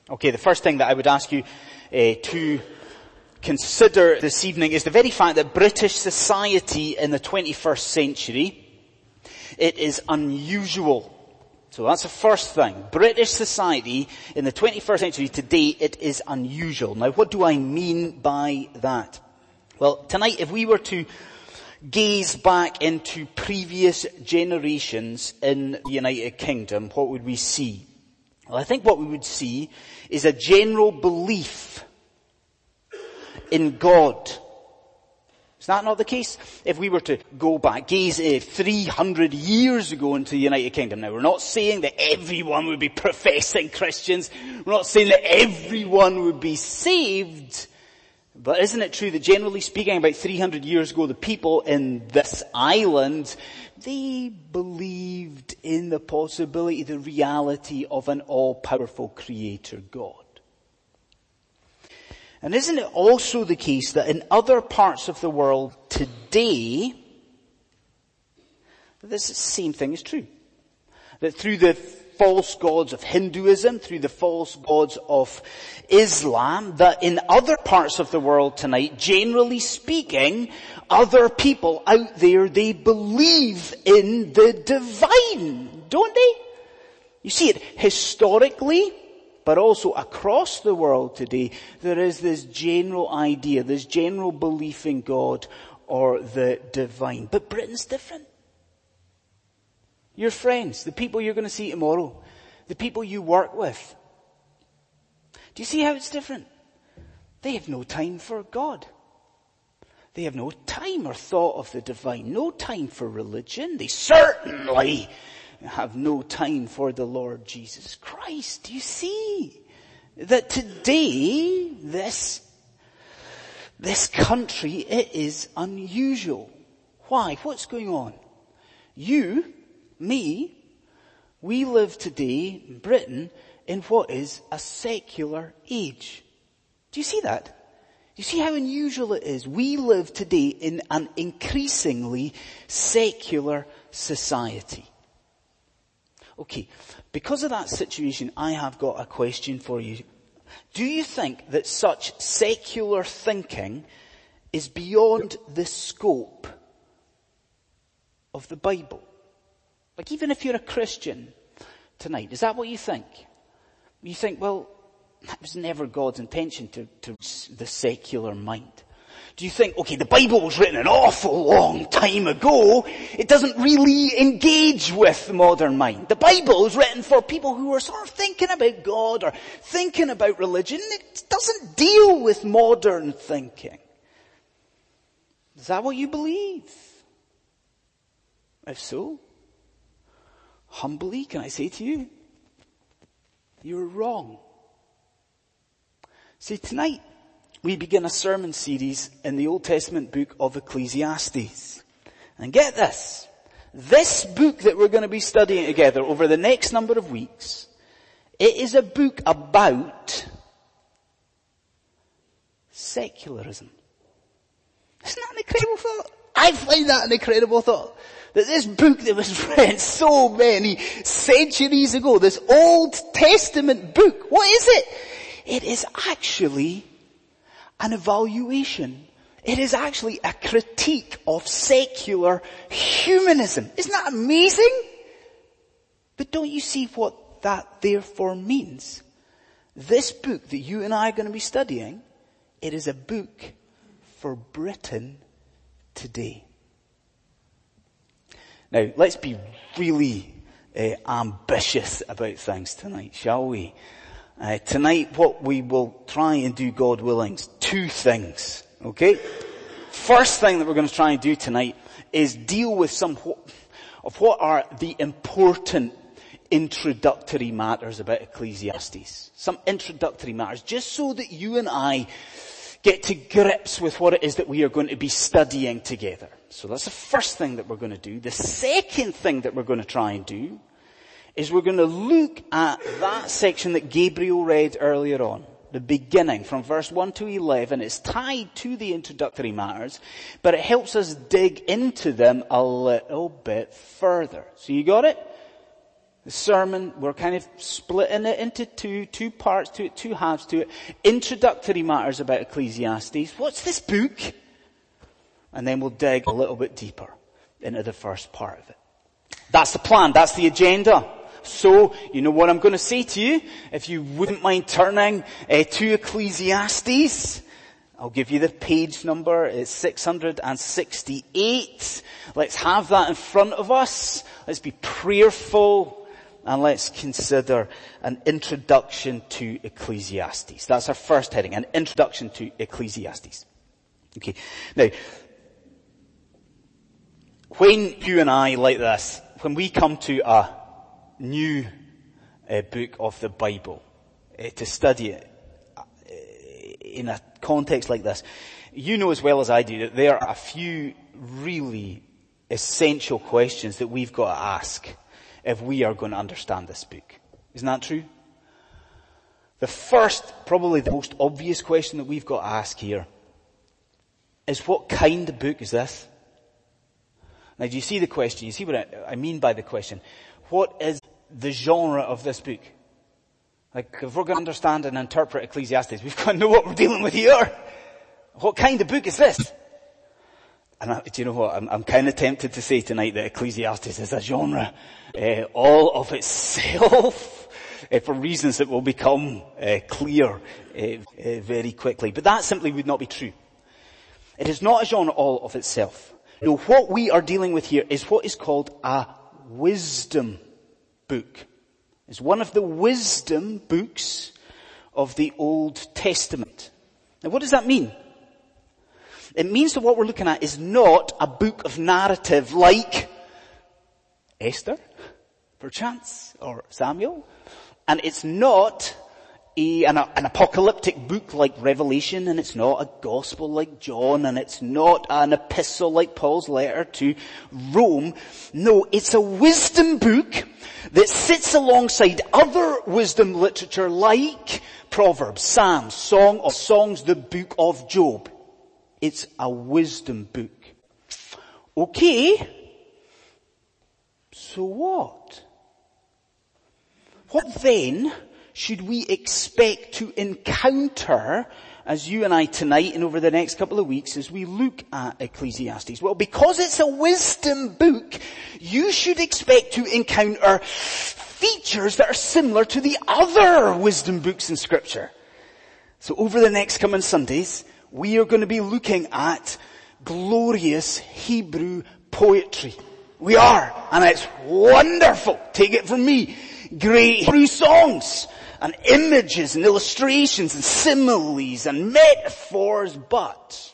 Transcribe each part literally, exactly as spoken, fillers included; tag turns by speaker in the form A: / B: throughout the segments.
A: Okay, the first thing that I would ask you uh, to consider this evening is the very fact that British society in the twenty-first century, it is unusual. So that's the first thing. British society in the twenty-first century today, it is unusual. Now, what do I mean by that? Well, tonight, if we were to gaze back into previous generations in the United Kingdom, what would we see? Well, I think what we would see is a general belief in God. Is that not the case? If we were to go back, gaze uh, three hundred years ago into the United Kingdom. Now, we're not saying that everyone would be professing Christians. We're not saying that everyone would be saved. But isn't it true that generally speaking, about three hundred years ago, the people in this island, they believed in the possibility, the reality of an all-powerful creator God. And isn't it also the case that in other parts of the world today, that this same thing is true? That through the false gods of Hinduism, through the false gods of Islam, that in other parts of the world tonight, generally speaking, other people out there, they believe in the divine, don't they? You see it historically, but also across the world today, there is this general idea, this general belief in God or the divine. But Britain's different. Your friends, the people you're going to see tomorrow, the people you work with. Do you see how it's different? They have no time for God. They have no time or thought of the divine, no time for religion. They certainly have no time for the Lord Jesus Christ. Do you see that today, this, this country, it is unusual. Why? What's going on? You, me, we live today in Britain in what is a secular age. Do you see that? Do you see how unusual it is? We live today in an increasingly secular society. Okay, because of that situation, I have got a question for you. Do you think that such secular thinking is beyond the scope of the Bible? Like, even if you're a Christian tonight, is that what you think? You think, well, that was never God's intention to, to the secular mind. Do you think, okay, the Bible was written an awful long time ago. It doesn't really engage with the modern mind. The Bible is written for people who are sort of thinking about God or thinking about religion. It doesn't deal with modern thinking. Is that what you believe? If so, humbly, can I say to you, you're wrong. See, tonight, we begin a sermon series in the Old Testament book of Ecclesiastes. And get this, this book that we're going to be studying together over the next number of weeks, it is a book about secularism. Isn't that an incredible thought? I find that an incredible thought. That this book that was written so many centuries ago, this Old Testament book, what is it? It is actually an evaluation. It is actually a critique of secular humanism. Isn't that amazing? But don't you see what that therefore means? This book that you and I are going to be studying, it is a book for Britain today. Now, let's be really uh, ambitious about things tonight, shall we? Uh, tonight, what we will try and do, God willing, is two things, okay? First thing that we're going to try and do tonight is deal with some of what are the important introductory matters about Ecclesiastes. Some introductory matters, just so that you and I get to grips with what it is that we are going to be studying together. So that's the first thing that we're going to do. The second thing that we're going to try and do is we're going to look at that section that Gabriel read earlier on. The beginning, from verse one to eleven, it's tied to the introductory matters, but it helps us dig into them a little bit further. So you got it? The sermon, we're kind of splitting it into two, two parts to it, two halves to it. Introductory matters about Ecclesiastes. What's this book? And then we'll dig a little bit deeper into the first part of it. That's the plan. That's the agenda. So, you know what I'm going to say to you? If you wouldn't mind turning uh, to Ecclesiastes, I'll give you the page number. It's six hundred sixty-eight. Let's have that in front of us. Let's be prayerful and let's consider an introduction to Ecclesiastes. That's our first heading, an introduction to Ecclesiastes. Okay. Now, when you and I, like this, when we come to a new uh, book of the Bible, uh, to study it uh, in a context like this, you know as well as I do that there are a few really essential questions that we've got to ask if we are going to understand this book. Isn't that true? The first, probably the most obvious question that we've got to ask here is, what kind of book is this? Now, do you see the question? You see what I, I mean by the question? What is the genre of this book? Like, if we're going to understand and interpret Ecclesiastes, we've got to know what we're dealing with here. What kind of book is this? And I, do you know what? I'm, I'm kind of tempted to say tonight that Ecclesiastes is a genre uh, all of itself, uh, for reasons that will become uh, clear uh, uh, very quickly. But that simply would not be true. It is not a genre all of itself. No, what we are dealing with here is what is called a wisdom book. It's one of the wisdom books of the Old Testament. Now, what does that mean? It means that what we're looking at is not a book of narrative like Esther, perchance, or Samuel. And it's not a, an, an apocalyptic book like Revelation, and it's not a gospel like John, and it's not an epistle like Paul's letter to Rome. No, it's a wisdom book that sits alongside other wisdom literature like Proverbs, Psalms, Song of Songs, the book of Job. It's a wisdom book. Okay. So what? What then should we expect to encounter as you and I tonight and over the next couple of weeks as we look at Ecclesiastes? Well, because it's a wisdom book, you should expect to encounter features that are similar to the other wisdom books in Scripture. So over the next coming Sundays, we are going to be looking at glorious Hebrew poetry. We are, and it's wonderful. Take it from me. Great Hebrew songs and images and illustrations and similes and metaphors, but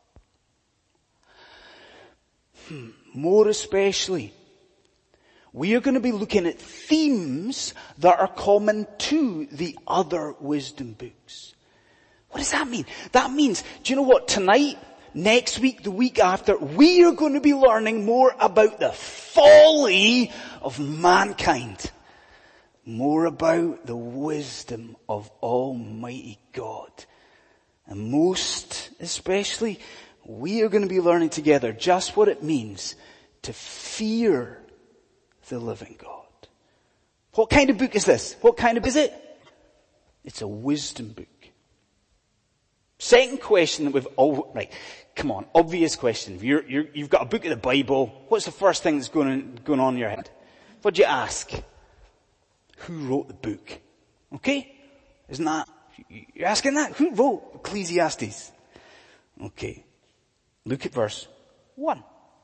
A: hmm, more especially, we are going to be looking at themes that are common to the other wisdom books. What does that mean? That means, do you know what, tonight, next week, the week after, we are going to be learning more about the folly of mankind. More about the wisdom of Almighty God. And most especially, we are going to be learning together just what it means to fear the living God. What kind of book is this? What kind of is it? It's a wisdom book. Second question that we've all, right, come on, obvious question. You're, you're, you've got a book of the Bible. What's the first thing that's going, going on in your head? What do you ask? Who wrote the book? Okay? Isn't that, you're asking that? Who wrote Ecclesiastes? Okay. Look at verse one.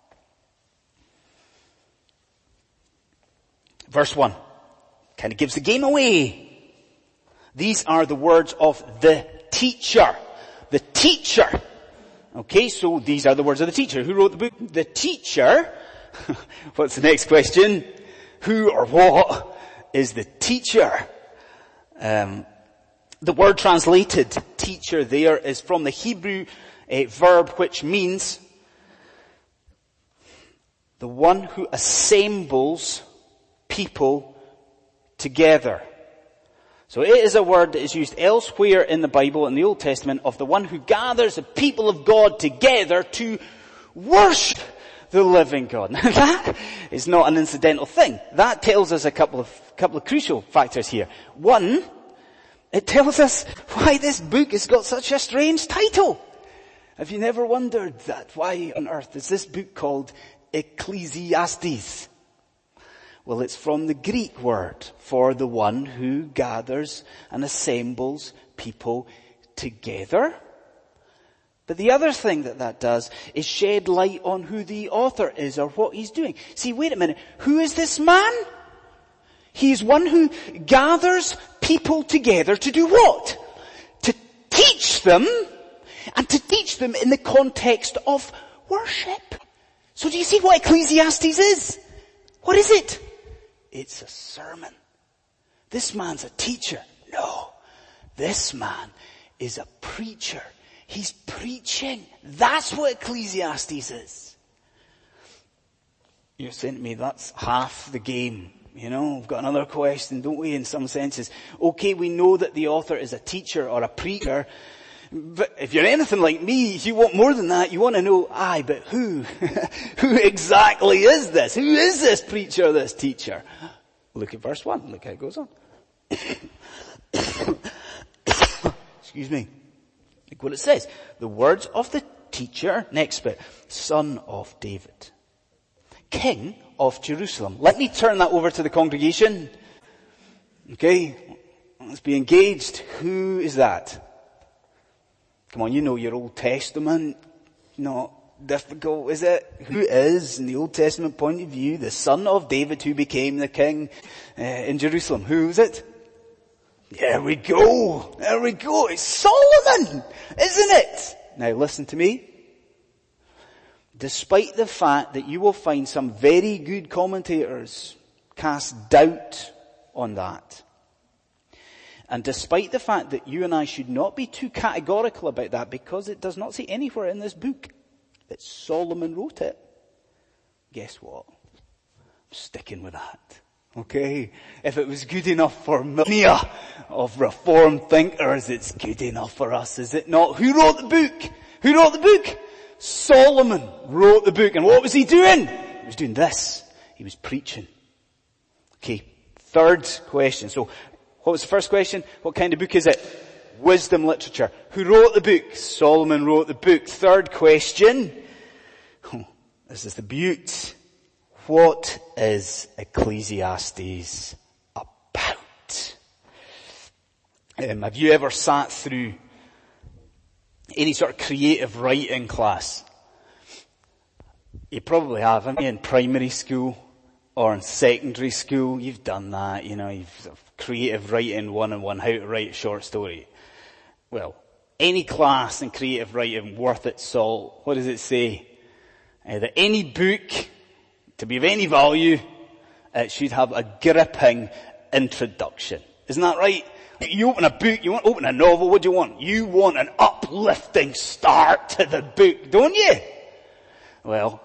A: Verse one. Kind of gives the game away. These are the words of the teacher. The teacher. Okay, so these are the words of the teacher. Who wrote the book? The teacher. What's the next question? Who or what is the teacher? Um, the word translated teacher there is from the Hebrew uh, verb which means the one who assembles people together. So it is a word that is used elsewhere in the Bible, in the Old Testament, of the one who gathers the people of God together to worship the living God. Now that is not an incidental thing. That tells us a couple of, couple of crucial factors here. One, it tells us why this book has got such a strange title. Have you never wondered that? Why on earth is this book called Ecclesiastes? Well, it's from the Greek word for the one who gathers and assembles people together. But the other thing that that does is shed light on who the author is or what he's doing. See, wait a minute. Who is this man? He's one who gathers people together to do what? To teach them, and to teach them in the context of worship. So do you see what Ecclesiastes is? What is it? It's a sermon. This man's a teacher. No. This man is a preacher. He's preaching. That's what Ecclesiastes is. You're saying to me, that's half the game. You know, we've got another question, don't we, in some senses. Okay, we know that the author is a teacher or a preacher. But if you're anything like me, you want more than that. You want to know, aye, but who? Who exactly is this? Who is this preacher, this teacher? Look at verse one. Look how it goes on. Excuse me. Look what it says. The words of the teacher, next bit, son of David, king of Jerusalem. Let me turn that over to the congregation. Okay? Let's be engaged. Who is that? Come on, you know your Old Testament. Not difficult, is it? Who is, in the Old Testament point of view, the son of David who became the king uh, in Jerusalem? Who is it? There we go. There we go. It's Solomon, isn't it? Now listen to me. Despite the fact that you will find some very good commentators cast doubt on that, and despite the fact that you and I should not be too categorical about that, because it does not say anywhere in this book that Solomon wrote it, guess what? I'm sticking with that. Okay? If it was good enough for millennia of reformed thinkers, it's good enough for us, is it not? Who wrote the book? Who wrote the book? Solomon wrote the book. And what was he doing? He was doing this. He was preaching. Okay. Third question. So, what was the first question? What kind of book is it? Wisdom literature. Who wrote the book? Solomon wrote the book. Third question. Oh, this is the beaut. What is Ecclesiastes about? Um, have you ever sat through any sort of creative writing class? You probably have, haven't you, in primary school or in secondary school? You've done that, you know, you've sort of creative writing one on one, how to write a short story. Well, any class in creative writing worth its salt, what does it say? Uh, that any book, to be of any value, it should have a gripping introduction. Isn't that right? You open a book, you want to open a novel, what do you want? You want an uplifting start to the book, don't you? Well,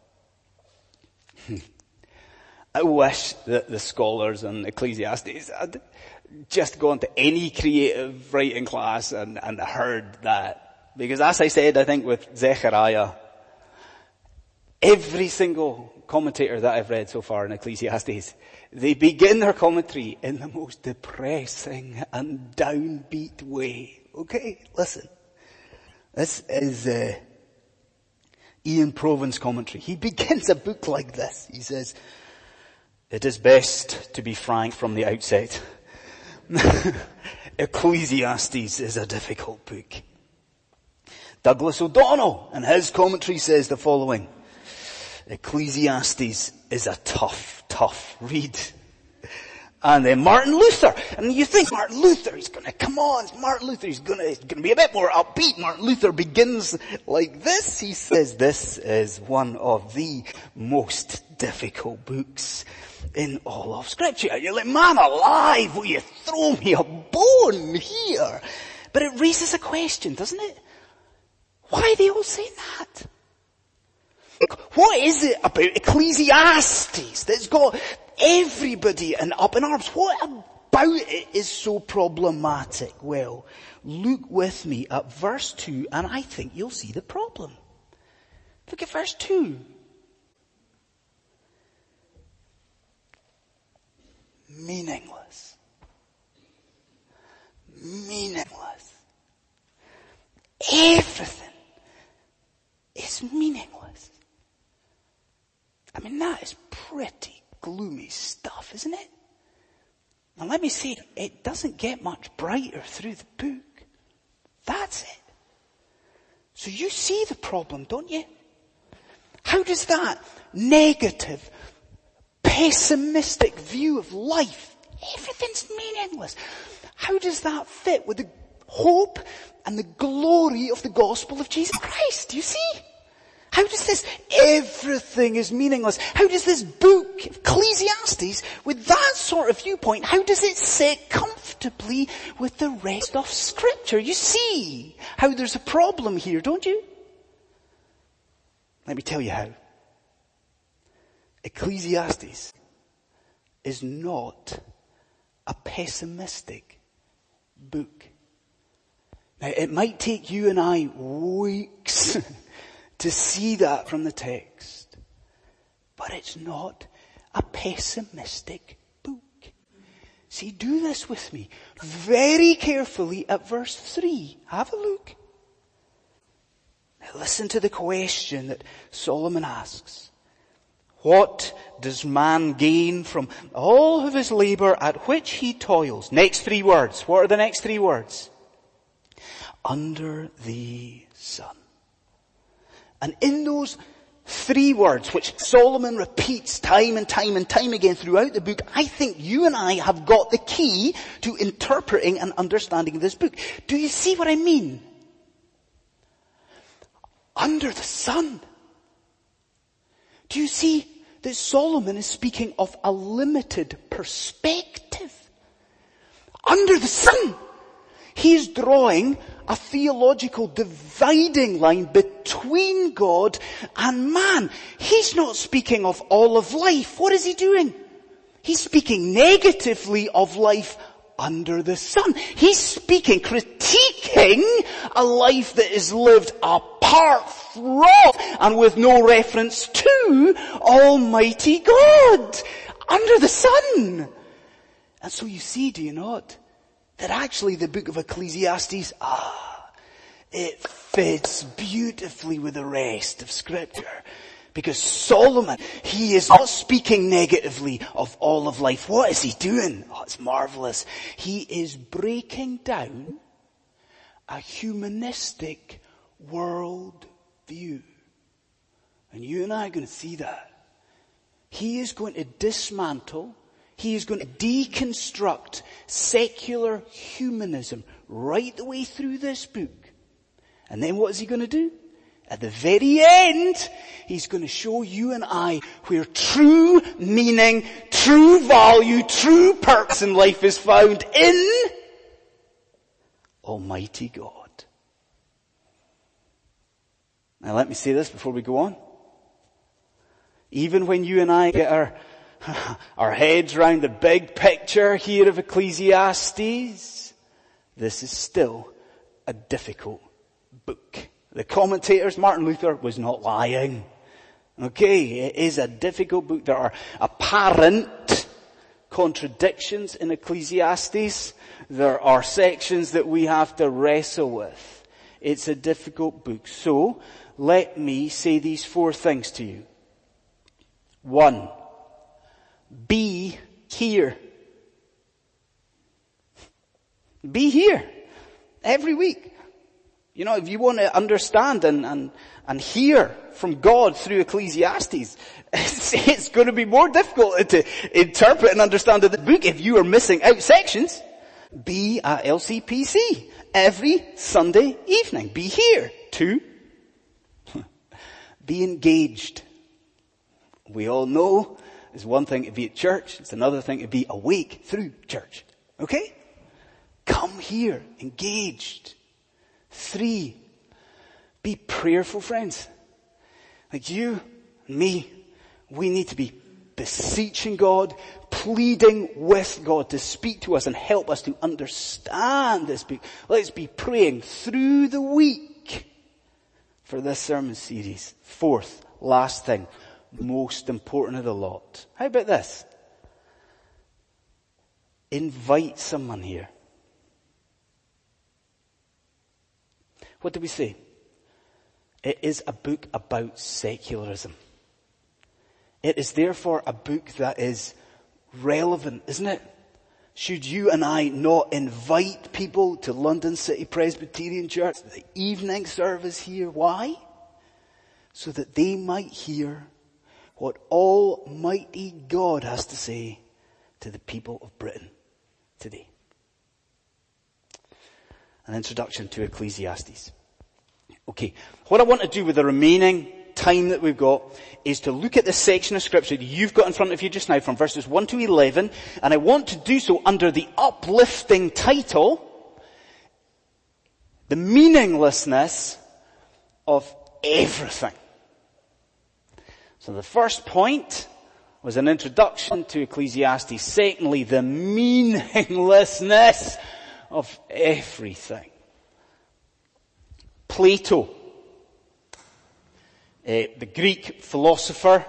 A: I wish that the scholars in Ecclesiastes had just gone to any creative writing class and, and heard that. Because as I said, I think with Zechariah, every single commentator that I've read so far in Ecclesiastes, they begin their commentary in the most depressing and downbeat way. Okay, listen. This is uh, Ian Proven's commentary. He begins a book like this. He says, it is best to be frank from the outset. Ecclesiastes is a difficult book. Douglas O'Donnell in his commentary says the following. Ecclesiastes is a tough, tough read. And then Martin Luther. And you think Martin Luther, he's gonna, come on, it's Martin Luther, he's gonna, he's gonna be a bit more upbeat. Martin Luther begins like this. He says, this is one of the most difficult books in all of Scripture. You're like, man alive, will you throw me a bone here? But it raises a question, doesn't it? Why are they all saying that? What is it about Ecclesiastes that's got everybody in up in arms? What about it is so problematic? Well, look with me at verse two and I think you'll see the problem. Look at verse two. meaningless. Meaningless. Everything is meaningless. I mean, that is pretty gloomy stuff, isn't it? Now let me say, it doesn't get much brighter through the book. That's it. So you see the problem, don't you? How does that negative, pessimistic view of life, everything's meaningless, how does that fit with the hope and the glory of the gospel of Jesus Christ? Do you see? How does this, everything is meaningless, how does this book, Ecclesiastes, with that sort of viewpoint, how does it sit comfortably with the rest of Scripture? You see how there's a problem here, don't you? Let me tell you how. Ecclesiastes is not a pessimistic book. Now, it might take you and I weeks to see that from the text, but it's not a pessimistic book. See, do this with me very carefully at verse three. Have a look. Now listen to the question that Solomon asks. What does man gain from all of his labor at which he toils? Next three words. What are the next three words? Under the sun. And in those three words, which Solomon repeats time and time and time again throughout the book, I think you and I have got the key to interpreting and understanding this book. Do you see what I mean? Under the sun. Do you see that Solomon is speaking of a limited perspective? Under the sun. He's drawing a theological dividing line between God and man. He's not speaking of all of life. What is he doing? He's speaking negatively of life under the sun. He's speaking, critiquing a life that is lived apart from and with no reference to Almighty God. Under the sun. And so you see, do you not, that actually the book of Ecclesiastes, ah, it fits beautifully with the rest of Scripture. Because Solomon, he is not speaking negatively of all of life. What is he doing? Oh, it's marvelous. He is breaking down a humanistic world view. And you and I are going to see that. He is going to dismantle, he is going to deconstruct secular humanism right the way through this book. And then what is he going to do? At the very end, he's going to show you and I where true meaning, true value, true purpose in life is found in Almighty God. Now let me say this before we go on. Even when you and I get our, our heads around the big picture here of Ecclesiastes, this is still a difficult book. The commentators, Martin Luther was not lying. Okay, it is a difficult book. There are apparent contradictions in Ecclesiastes. There are sections that we have to wrestle with. It's a difficult book. So, let me say these four things to you. One, be here. Be here every week. You know, if you want to understand and, and, and hear from God through Ecclesiastes, it's, it's going to be more difficult to interpret and understand the book if you are missing out sections. Be at L C P C every Sunday evening. Be here. Two, be engaged. We all know it's one thing to be at church, it's another thing to be awake through church. Okay? Come here, engaged. Three, be prayerful, friends. Like you and me, we need to be beseeching God, pleading with God to speak to us and help us to understand this book. Let's be praying through the week for this sermon series. Fourth, last thing, most important of the lot. How about this? invite someone here. What did we say? It is a book about secularism. It is therefore a book that is relevant, isn't it? Should you and I not invite people to London City Presbyterian Church, the evening service here? Why? So that they might hear what Almighty God has to say to the people of Britain today. An introduction to Ecclesiastes. Okay, what I want to do with the remaining time that we've got is to look at this section of scripture that you've got in front of you just now from verses one to eleven, and I want to do so under the uplifting title, The Meaninglessness of Everything. So the first point was an introduction to Ecclesiastes. Secondly, the meaninglessness of everything. Plato, uh, the Greek philosopher,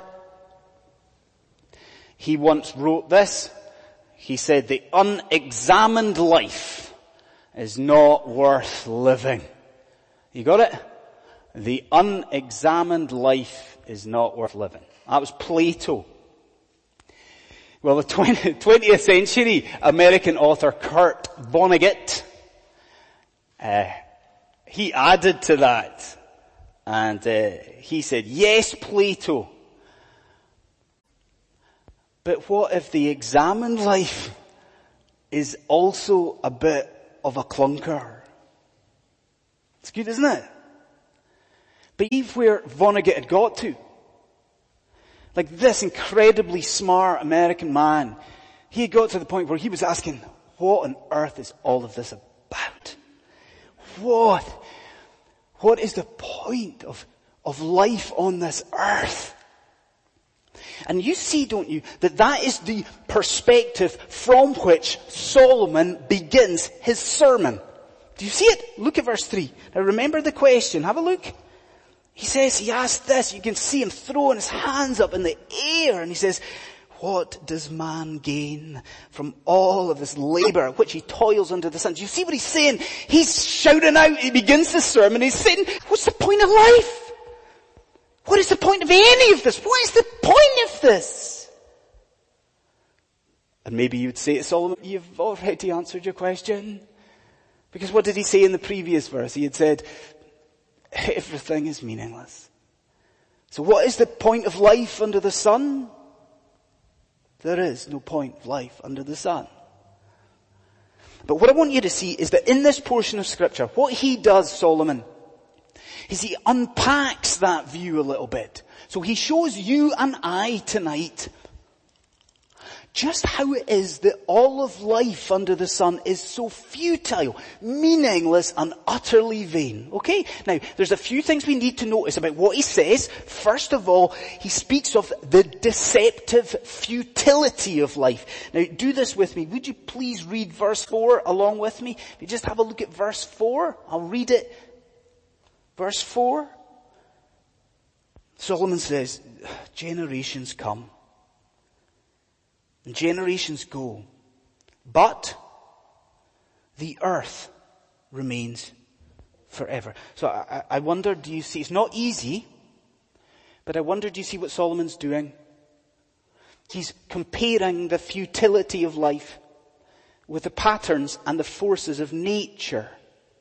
A: he once wrote this. He said, the unexamined life is not worth living. You got it? The unexamined life is not worth living. That was Plato. Well, the twentieth century American author Kurt Vonnegut, uh, he added to that, and uh, he said, yes, Plato, but what if the examined life is also a bit of a clunker? It's good, isn't it? But Eve, where Vonnegut had got to, like this incredibly smart American man, he had got to the point where he was asking, what on earth is all of this about? What? What is the point of, of life on this earth? And you see, don't you, that that is the perspective from which Solomon begins his sermon. Do you see it? Look at verse three. Now remember the question. Have a look. He says, he asked this, you can see him throwing his hands up in the air, and he says, what does man gain from all of his labor, which he toils under the sun? Do you see what he's saying? He's shouting out, he begins the sermon, he's saying, what's the point of life? What is the point of any of this? What is the point of this? And maybe you'd say to Solomon, you've already answered your question. Because what did he say in the previous verse? He had said, everything is meaningless. So what is the point of life under the sun? There is no point of life under the sun. But what I want you to see is that in this portion of scripture, what he does, Solomon, is he unpacks that view a little bit. So he shows you and I tonight just how it is that all of life under the sun is so futile, meaningless, and utterly vain. Okay? Now, there's a few things we need to notice about what he says. First of all, he speaks of the deceptive futility of life. Now, do this with me. Would you please read verse four along with me? If you just have a look at verse four, I'll read it. Verse four. Solomon says, generations come. And generations go, but the earth remains forever. So I, I wonder, do you see, it's not easy, but I wonder, do you see what Solomon's doing? He's comparing the futility of life with the patterns and the forces of nature.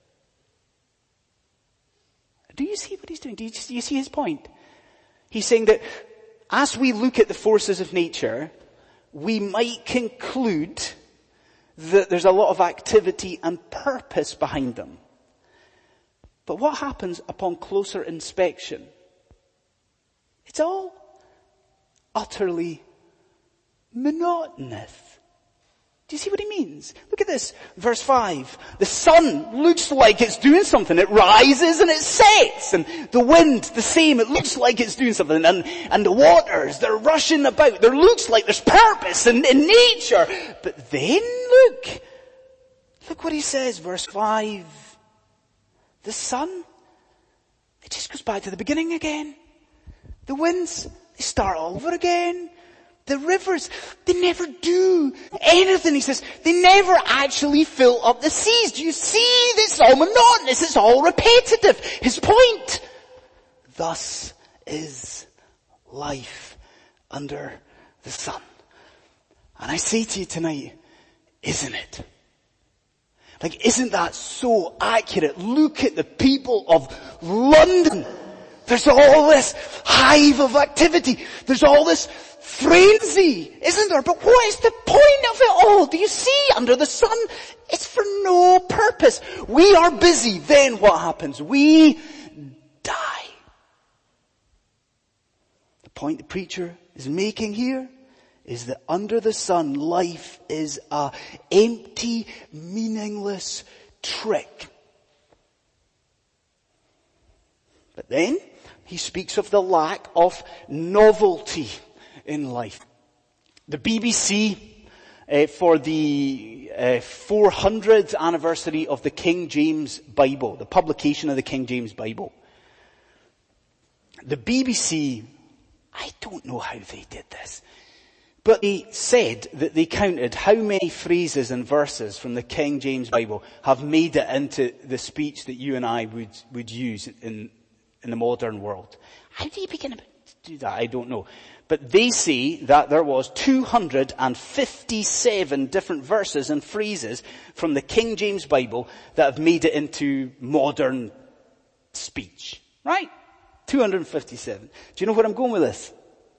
A: Do you see what he's doing? Do you, do you see his point? He's saying that as we look at the forces of nature, we might conclude that there's a lot of activity and purpose behind them. But what happens upon closer inspection? It's all utterly monotonous. Do you see what he means? Look at this, verse five. The sun looks like it's doing something. It rises and it sets. And the wind, the same. It looks like it's doing something. And, and the waters, they're rushing about. There looks like there's purpose in, in nature. But then look. Look what he says, verse five. The sun, it just goes back to the beginning again. The winds, they start all over again. The rivers, they never do anything. He says, they never actually fill up the seas. Do you see? It's all monotonous. It's all repetitive. His point. Thus is life under the sun. And I say to you tonight, isn't it? Like, isn't that so accurate? Look at the people of London. There's all this hive of activity. There's all this frenzy, isn't there? But what is the point of it all? Do you see? Under the sun, it's for no purpose. We are busy. Then what happens? We die. The point the preacher is making here is that under the sun, life is a empty, meaningless trick. But then he speaks of the lack of novelty in life. The B B C, uh, for the uh, four hundredth anniversary of the King James Bible, the publication of the King James Bible, the B B C, I don't know how they did this, but they said that they counted how many phrases and verses from the King James Bible have made it into the speech that you and I would, would use in, in the modern world. How do you begin to do that? I don't know. But they say that there was two hundred fifty-seven different verses and phrases from the King James Bible that have made it into modern speech. Right? two hundred fifty-seven. Do you know where I'm going with this?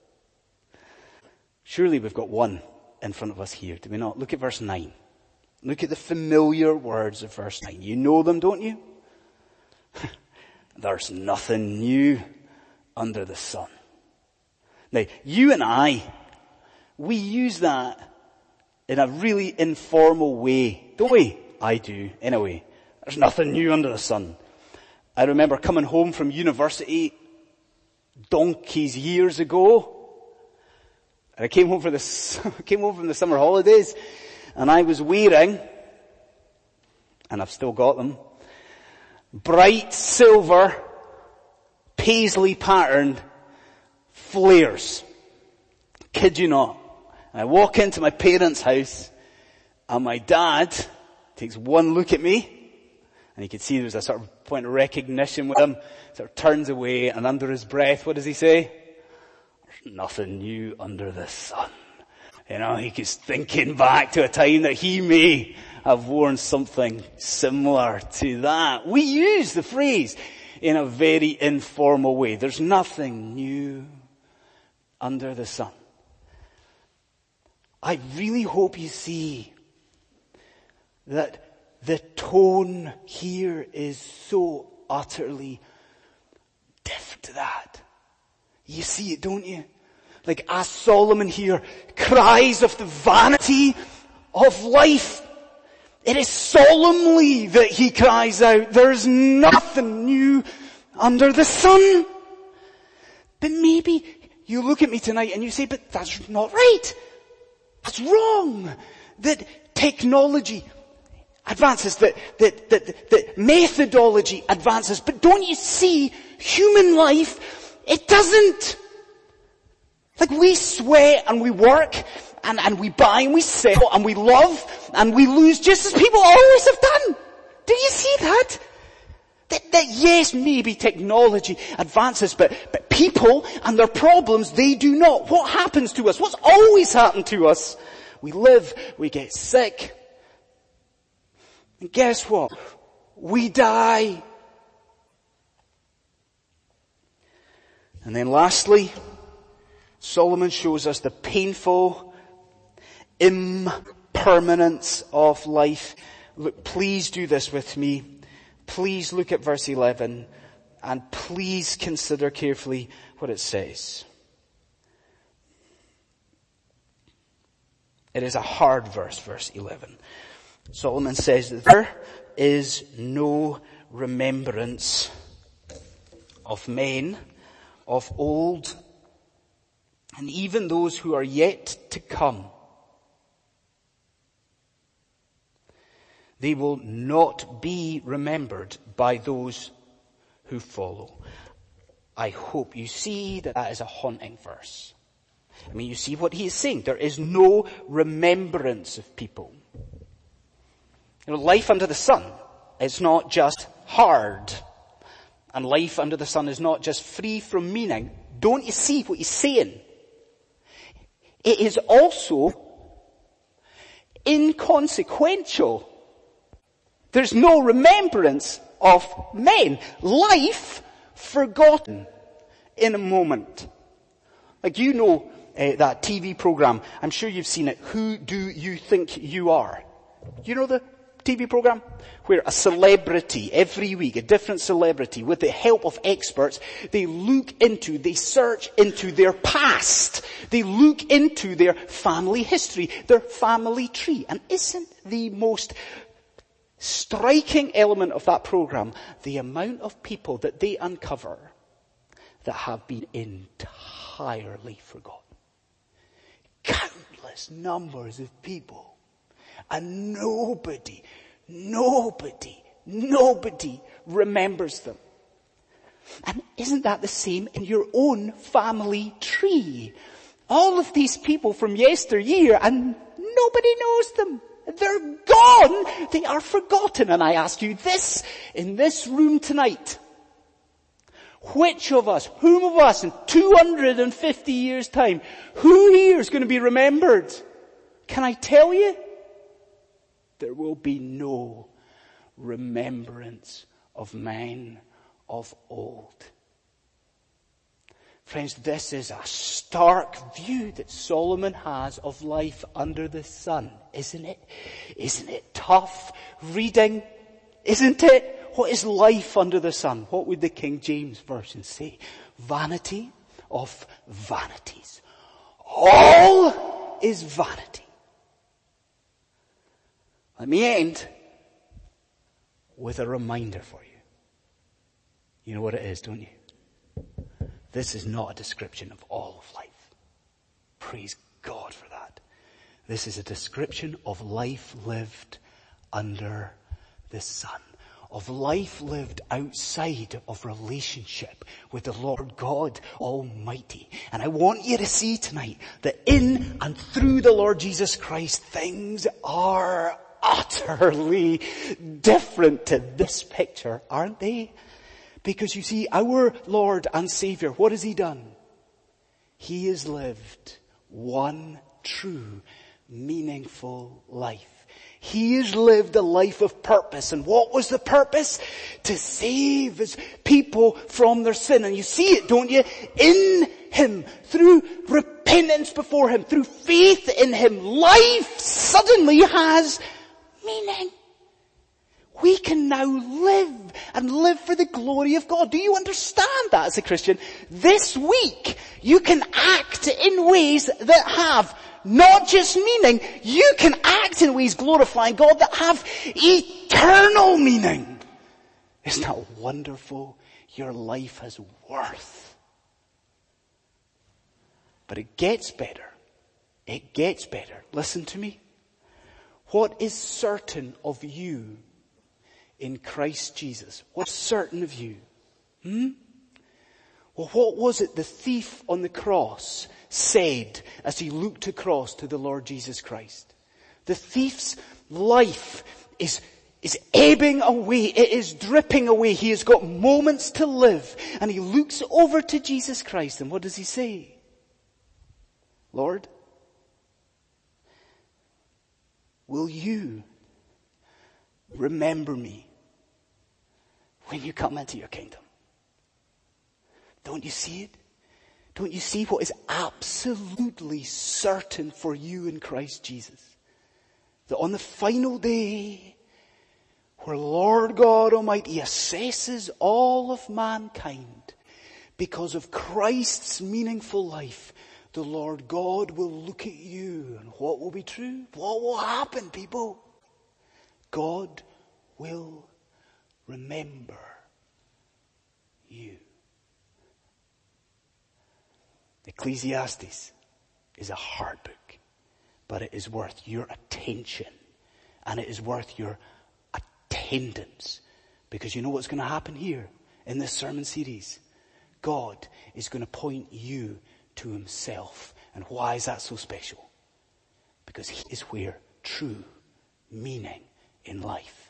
A: Surely we've got one in front of us here, do we not? Look at verse nine. Look at the familiar words of verse nine. You know them, don't you? There's nothing new under the sun. Now, you and I, we use that in a really informal way, don't we? I do, anyway. There's nothing new under the sun. I remember coming home from university donkeys years ago. And I came home for the, came home from the summer holidays, and I was wearing, and I've still got them, bright silver, paisley patterned flares. Kid you not. And I walk into my parents' house, and my dad takes one look at me, and you can see there's a sort of point of recognition with him, sort of turns away, and under his breath, what does he say? There's nothing new under the sun. You know, he's thinking back to a time that he may have worn something similar to that. We use the phrase in a very informal way. There's nothing new under the sun. I really hope you see that the tone here is so utterly different to that. You see it, don't you? Like as Solomon here cries of the vanity of life, it is solemnly that he cries out, there's nothing new under the sun. But maybe you look at me tonight and you say, but that's not right. That's wrong. That technology advances, that, that, that, that methodology advances. But don't you see, human life, it doesn't. Like we sweat and we work and, and we buy and we sell and we love and we lose just as people always have done. Do you see that? That, that yes, maybe technology advances, but, but people and their problems, they do not. What happens to us? What's always happened to us? We live, we get sick. And guess what? We die. And then lastly, Solomon shows us the painful impermanence of life. Look, please do this with me. Please look at verse eleven and please consider carefully what it says. It is a hard verse, verse eleven. Solomon says that there is no remembrance of men of old, and even those who are yet to come. They will not be remembered by those who follow. I hope you see that that is a haunting verse. I mean, you see what he is saying. There is no remembrance of people. You know, life under the sun is not just hard. And life under the sun is not just free from meaning. Don't you see what he's saying? It is also inconsequential. There's no remembrance of men. Life forgotten in a moment. Like, you know uh, that T V program, I'm sure you've seen it, Who Do You Think You Are? You know the T V program? Where a celebrity, every week, a different celebrity, with the help of experts, they look into, they search into their past. They look into their family history, their family tree. And isn't the most striking element of that program the amount of people that they uncover that have been entirely forgotten? Countless numbers of people. And nobody, nobody, nobody remembers them. And isn't that the same in your own family tree? All of these people from yesteryear, and nobody knows them. They're gone. They are forgotten. And I ask you this in this room tonight. Which of us, whom of us in two hundred fifty years' time, who here is going to be remembered? Can I tell you? There will be no remembrance of men of old. Friends, this is a stark view that Solomon has of life under the sun, isn't it? Isn't it tough reading? Isn't it? What is life under the sun? What would the King James Version say? Vanity of vanities. All is vanity. Let me end with a reminder for you. You know what it is, don't you? This is not a description of all of life. Praise God for that. This is a description of life lived under the sun. Of life lived outside of relationship with the Lord God Almighty. And I want you to see tonight that in and through the Lord Jesus Christ, things are utterly different to this picture, aren't they? Because you see, our Lord and Savior, what has he done? He has lived one true, meaningful life. He has lived a life of purpose. And what was the purpose? To save his people from their sin. And you see it, don't you? In him, through repentance before him, through faith in him, life suddenly has meaning. We can now live and live for the glory of God. Do you understand that as a Christian? This week, you can act in ways that have not just meaning, you can act in ways glorifying God that have eternal meaning. Isn't that wonderful? Your life has worth. But it gets better. It gets better. Listen to me. What is certain of you in Christ Jesus? What's certain of you? Hmm? Well, what was it the thief on the cross said as he looked across to the Lord Jesus Christ? The thief's life is, is ebbing away. It is dripping away. He has got moments to live. And he looks over to Jesus Christ. And what does he say? Lord, will you remember me when you come into your kingdom? Don't you see it? Don't you see what is absolutely certain for you in Christ Jesus? That on the final day, where Lord God Almighty assesses all of mankind, because of Christ's meaningful life, the Lord God will look at you, and what will be true? What will happen, people? God will remember you. Ecclesiastes is a hard book, but it is worth your attention, and it is worth your attendance, because you know what's going to happen here in this sermon series? God is going to point you to himself And why is that so special? Because he is where true meaning in life